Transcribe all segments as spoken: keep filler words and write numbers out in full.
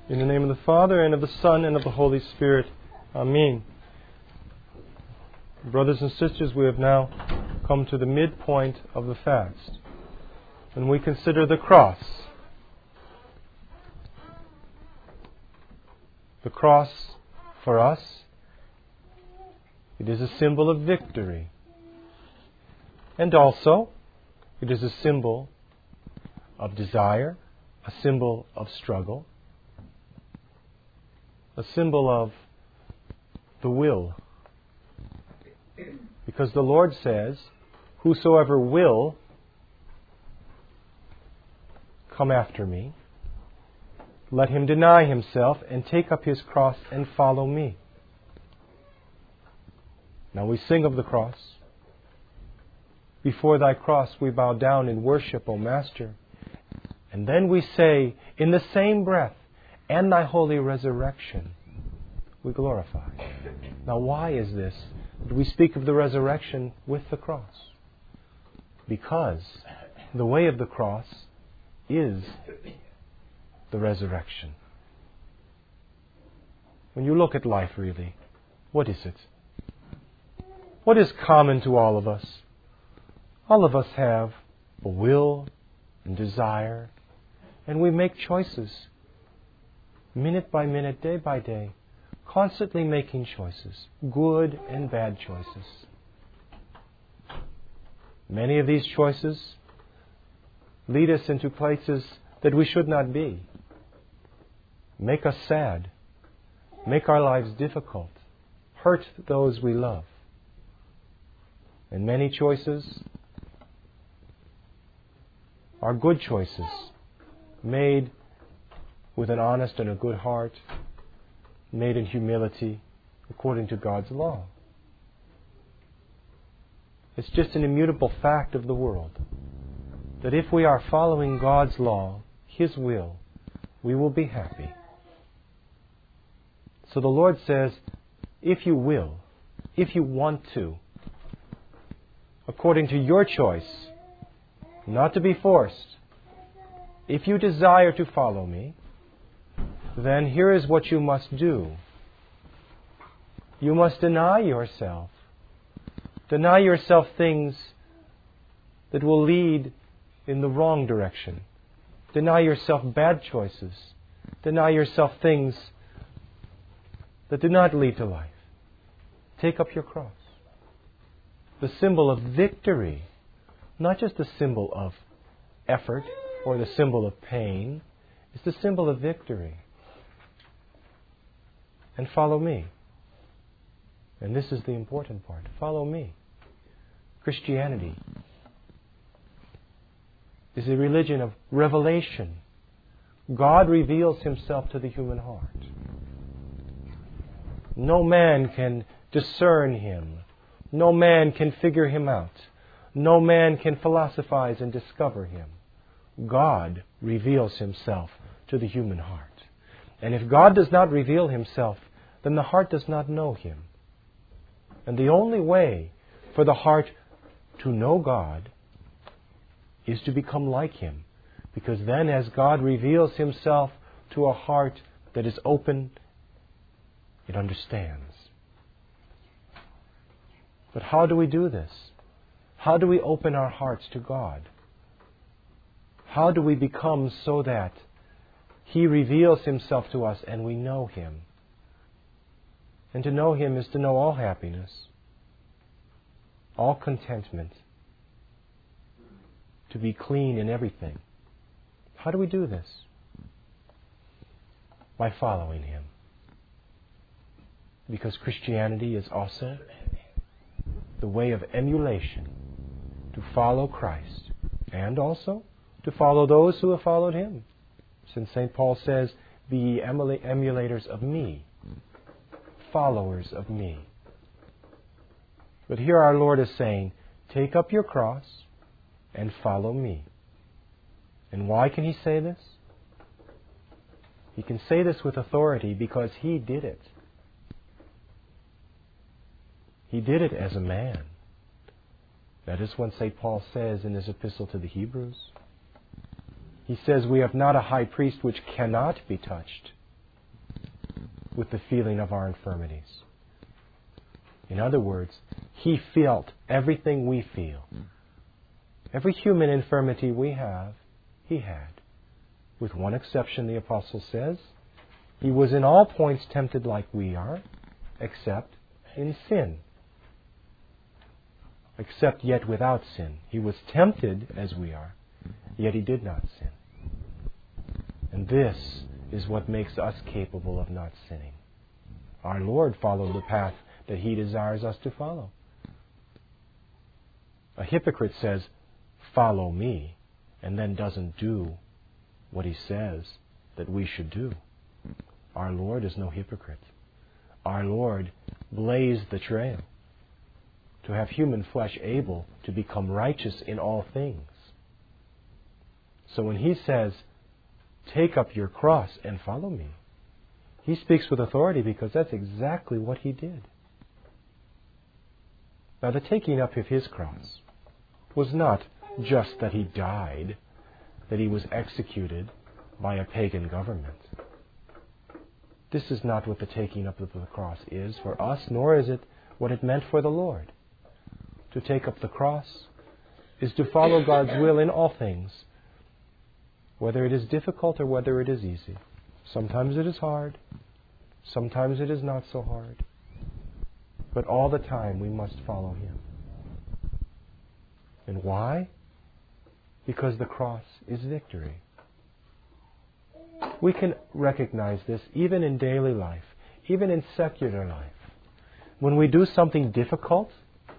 In the name of the Father, and of the Son, and of the Holy Spirit. Amen. Brothers and sisters, we have now come to the midpoint of the fast. And we consider the cross. The cross, for us, it is a symbol of victory. And also, it is a symbol of desire, a symbol of struggle, a symbol of the will. Because the Lord says, whosoever will come after me, let him deny himself and take up his cross and follow me. Now we sing of the cross. Before thy cross we bow down in worship, O Master. And then we say, in the same breath, and thy holy resurrection, we glorify. Now why is this? Do we speak of the resurrection with the cross? Because the way of the cross is the resurrection. When you look at life really, what is it? What is common to all of us? All of us have a will and desire, and we make choices. Minute by minute, day by day, constantly making choices, good and bad choices. Many of these choices lead us into places that we should not be, make us sad, make our lives difficult, hurt those we love. And many choices are good choices, made with an honest and a good heart, made in humility, according to God's law. It's just an immutable fact of the world that if we are following God's law, His will, we will be happy. So the Lord says, if you will, if you want to, according to your choice, not to be forced, if you desire to follow me, then here is what you must do. You must deny yourself. Deny yourself things that will lead in the wrong direction. Deny yourself bad choices. Deny yourself things that do not lead to life. Take up your cross. The symbol of victory, not just the symbol of effort or the symbol of pain, is the symbol of victory. And follow me. And this is the important part. Follow me. Christianity is a religion of revelation. God reveals Himself to the human heart. No man can discern Him. No man can figure Him out. No man can philosophize and discover Him. God reveals Himself to the human heart. And if God does not reveal Himself, then the heart does not know Him. And the only way for the heart to know God is to become like Him. Because then as God reveals Himself to a heart that is open, it understands. But how do we do this? How do we open our hearts to God? How do we become so that He reveals Himself to us and we know Him? And to know Him is to know all happiness, all contentment, to be clean in everything. How do we do this? By following Him. Because Christianity is also the way of emulation, to follow Christ, and also to follow those who have followed Him. Since Saint Paul says, be ye emula- emulators of me, followers of me. But here our Lord is saying, take up your cross and follow me. And why can He say this? He can say this with authority because He did it. He did it as a man. That is what Saint Paul says in his epistle to the Hebrews. He says, we have not a high priest which cannot be touched with the feeling of our infirmities. In other words, He felt everything we feel. Every human infirmity we have, He had. With one exception, the Apostle says, He was in all points tempted like we are, except in sin. Except yet without sin. He was tempted as we are, yet He did not sin. And this is what makes us capable of not sinning. Our Lord followed the path that He desires us to follow. A hypocrite says, "Follow me," and then doesn't do what He says that we should do. Our Lord is no hypocrite. Our Lord blazed the trail to have human flesh able to become righteous in all things. So when He says, "Take up your cross and follow me," He speaks with authority because that's exactly what He did. Now, the taking up of His cross was not just that He died, that He was executed by a pagan government. This is not what the taking up of the cross is for us, nor is it what it meant for the Lord. To take up the cross is to follow God's will in all things, whether it is difficult or whether it is easy. Sometimes it is hard, sometimes it is not so hard. But all the time we must follow Him. And why? Because the cross is victory. We can recognize this even in daily life, even in secular life. When we do something difficult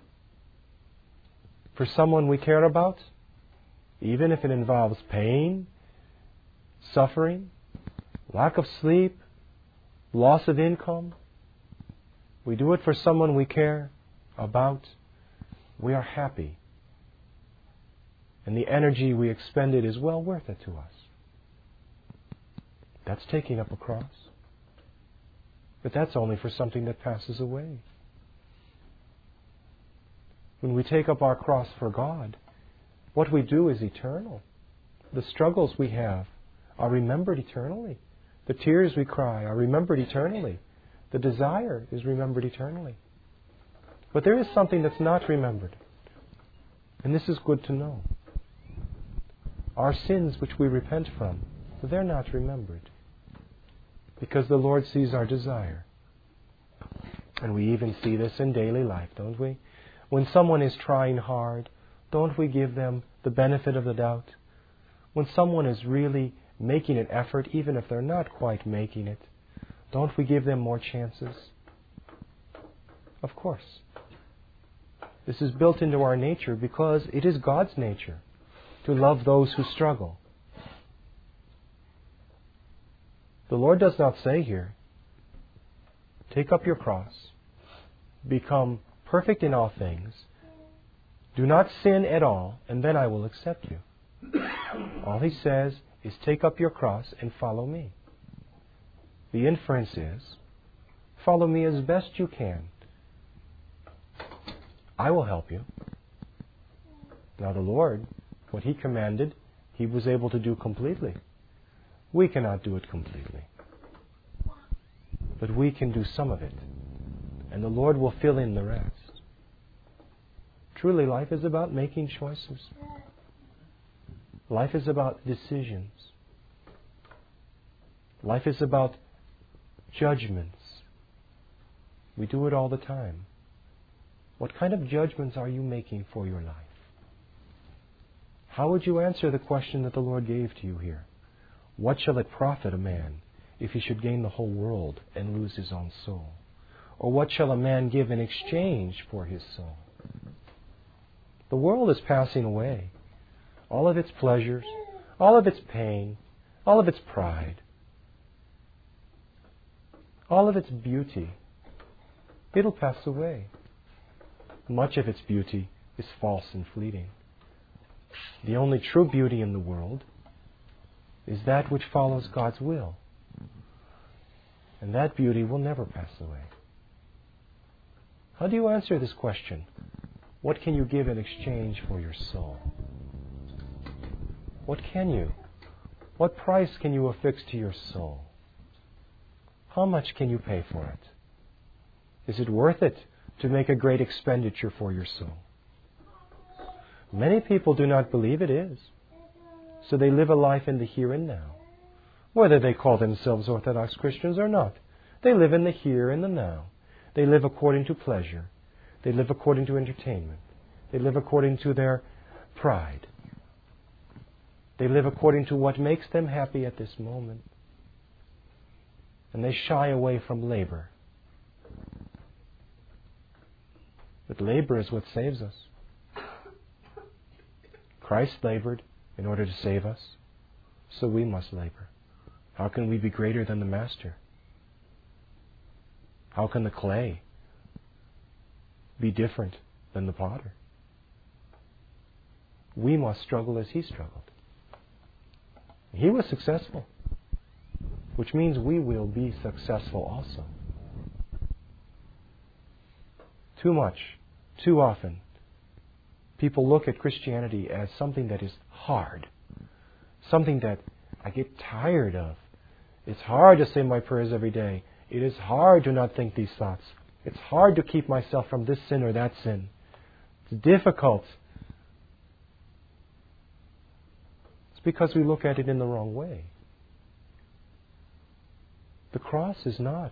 for someone we care about, even if it involves pain, suffering, lack of sleep, loss of income, we do it for someone we care about, we are happy. And the energy we expended is well worth it to us. That's taking up a cross. But that's only for something that passes away. When we take up our cross for God, what we do is eternal. The struggles we have are remembered eternally. The tears we cry are remembered eternally. The desire is remembered eternally. But there is something that's not remembered. And this is good to know. Our sins which we repent from, they're not remembered. Because the Lord sees our desire. And we even see this in daily life, don't we? When someone is trying hard, don't we give them the benefit of the doubt? When someone is really making an effort, even if they're not quite making it, don't we give them more chances? Of course. This is built into our nature because it is God's nature to love those who struggle. The Lord does not say here, take up your cross, become perfect in all things, do not sin at all, and then I will accept you. All He says is take up your cross and follow me. The inference is, follow me as best you can. I will help you. Now the Lord, what He commanded, He was able to do completely. We cannot do it completely. But we can do some of it. And the Lord will fill in the rest. Truly, life is about making choices. Life is about decisions. Life is about judgments. We do it all the time. What kind of judgments are you making for your life? How would you answer the question that the Lord gave to you here? What shall it profit a man if he should gain the whole world and lose his own soul? Or what shall a man give in exchange for his soul? The world is passing away. All of its pleasures, all of its pain, all of its pride, all of its beauty, it'll pass away. Much of its beauty is false and fleeting. The only true beauty in the world is that which follows God's will. And that beauty will never pass away. How do you answer this question? What can you give in exchange for your soul? What can you? What price can you affix to your soul? How much can you pay for it? Is it worth it to make a great expenditure for your soul? Many people do not believe it is. So they live a life in the here and now. Whether they call themselves Orthodox Christians or not, they live in the here and the now. They live according to pleasure. They live according to entertainment. They live according to their pride. They live according to what makes them happy at this moment. And they shy away from labor. But labor is what saves us. Christ labored in order to save us, so we must labor. How can we be greater than the Master? How can the clay be different than the potter? We must struggle as he struggled. He was successful, which means we will be successful also. Too much, too often, people look at Christianity as something that is hard, something that I get tired of. It's hard to say my prayers every day. It is hard to not think these thoughts. It's hard to keep myself from this sin or that sin. It's difficult. It's because we look at it in the wrong way. The cross is not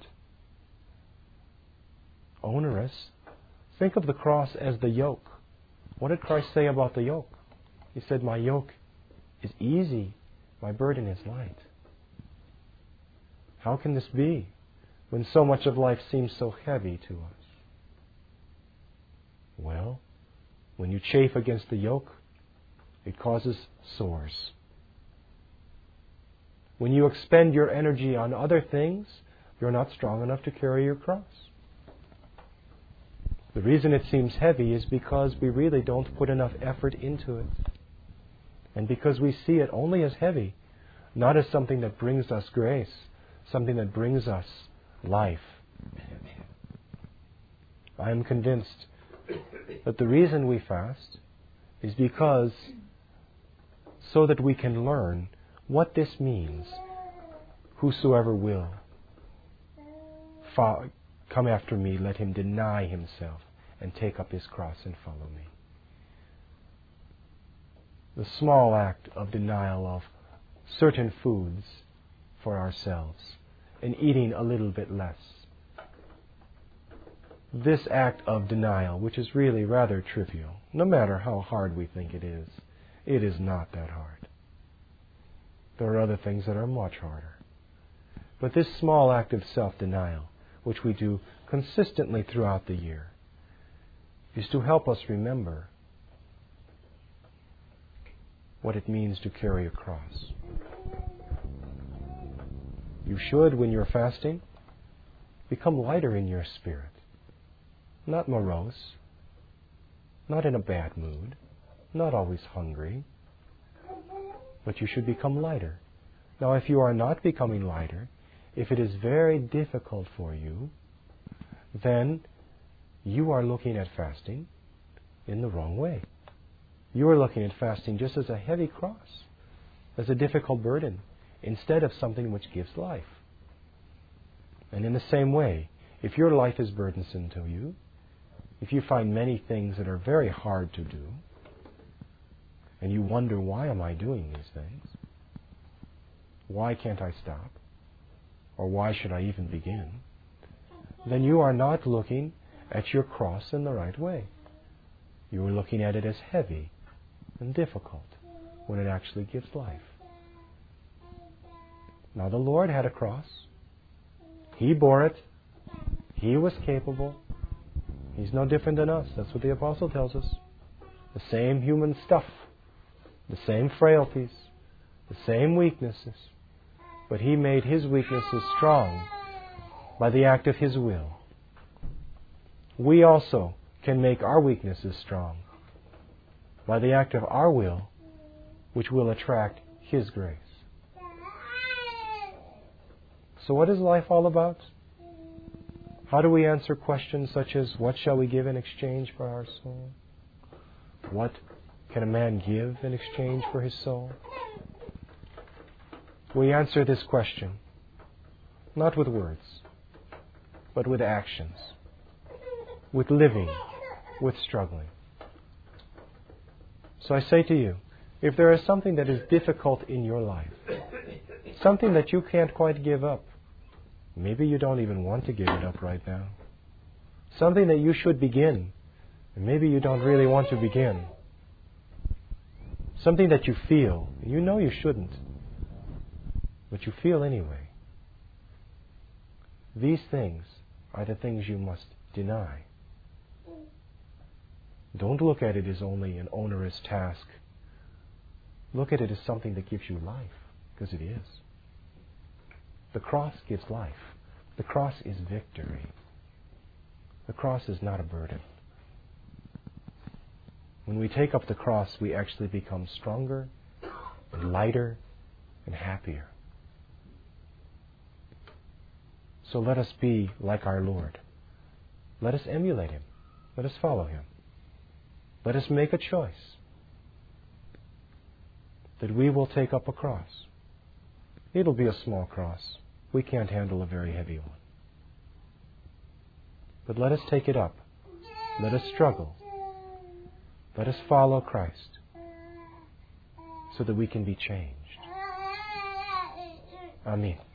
onerous. Think of the cross as the yoke. What did Christ say about the yoke? He said, my yoke is easy, my burden is light. How can this be when so much of life seems so heavy to us? Well, when you chafe against the yoke, it causes sores. When you expend your energy on other things, you're not strong enough to carry your cross. The reason it seems heavy is because we really don't put enough effort into it. And because we see it only as heavy, not as something that brings us grace, something that brings us life. I am convinced that the reason we fast is because so that we can learn what this means. Whosoever will fo- come after me, let him deny himself and take up his cross and follow me. The small act of denial of certain foods for ourselves and eating a little bit less. This act of denial, which is really rather trivial, no matter how hard we think it is, it is not that hard. There are other things that are much harder. But this small act of self-denial, which we do consistently throughout the year, is to help us remember what it means to carry a cross. You should, when you're fasting, become lighter in your spirit. Not morose, not in a bad mood, not always hungry, but you should become lighter. Now, if you are not becoming lighter, if it is very difficult for you, then you are looking at fasting in the wrong way. You are looking at fasting just as a heavy cross, as a difficult burden, instead of something which gives life. And in the same way, if your life is burdensome to you, if you find many things that are very hard to do, and you wonder, why am I doing these things? Why can't I stop? Or why should I even begin? Then you are not looking at your cross in the right way. You are looking at it as heavy and difficult when it actually gives life. Now, the Lord had a cross. He bore it. He was capable. He's no different than us. That's what the Apostle tells us. The same human stuff, the same frailties, the same weaknesses. But He made His weaknesses strong by the act of His will. We also can make our weaknesses strong by the act of our will, which will attract His grace. So what is life all about? How do we answer questions such as, what shall we give in exchange for our soul? What can a man give in exchange for his soul? We answer this question Not with words, but with actions, with living, with struggling. So I say to you, if there is something that is difficult in your life, something that you can't quite give up, maybe you don't even want to give it up right now, something that you should begin, and maybe you don't really want to begin, something that you feel, you know you shouldn't, but you feel anyway. These things are the things you must deny. Don't look at it as only an onerous task. Look at it as something that gives you life, because it is. The cross gives life. The cross is victory. The cross is not a burden. When we take up the cross, we actually become stronger and lighter and happier. So let us be like our Lord. Let us emulate Him. Let us follow Him. Let us make a choice that we will take up a cross. It'll be a small cross. We can't handle a very heavy one. But let us take it up. Let us struggle. Let us follow Christ so that we can be changed. Amen.